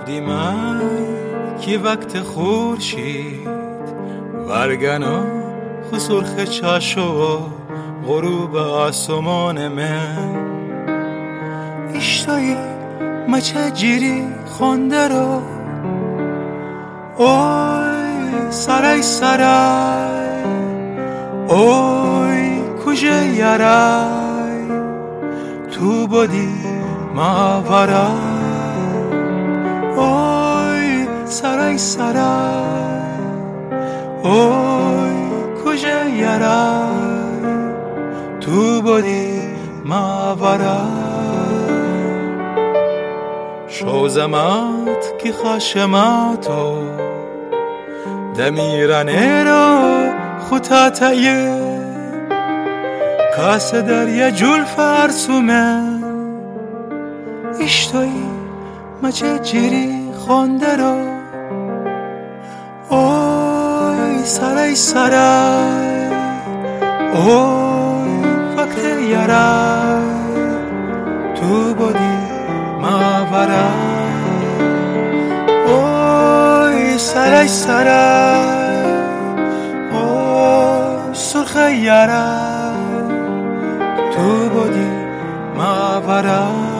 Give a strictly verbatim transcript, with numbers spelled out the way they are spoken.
دیمه کی وقت خورشید ورگنا خسرخ چاشو غروب آسمان من اشتایی مچه جیری خونده رو اوی سرای سرای اوی کجه یرای تو بودی ما ورای اوی سرای سرای اوی کجه یرای تو بودی ما ورای شوزمات کی خاشماتو دمیرانه رو خطاتیه کاس دریا جول فرسومه اشتایی مچه جیری خونده رو اوی سرای سرای اوی وقت یرای تو بودی ما ورای اوی سرای سرای اوی سرخ یرای تو بودی ما ورای